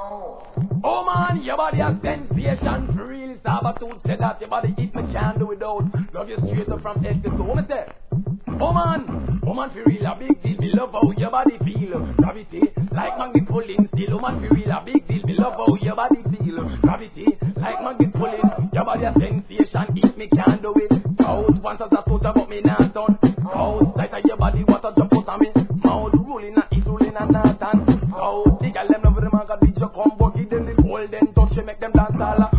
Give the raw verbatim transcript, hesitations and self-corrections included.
Oh man, your body has sensation for real. Sabatooth said that your body eat me can't do without. Love you straight up from head to toe. What me say? Oh man, oh man for real a big deal. Me love how your body feel. Gravity like magnet pulling still. Oh man for real a big deal. Me love how your body feel. Gravity like magnet pulling. Your body has sensation. Eat me can't do it. Out once as a soldier but me not done. Out tight of your body what a jump out of me. Mouth rolling and it's rolling and not done. Out the girl them love them and got the come but give them the golden touch. You make them dance all.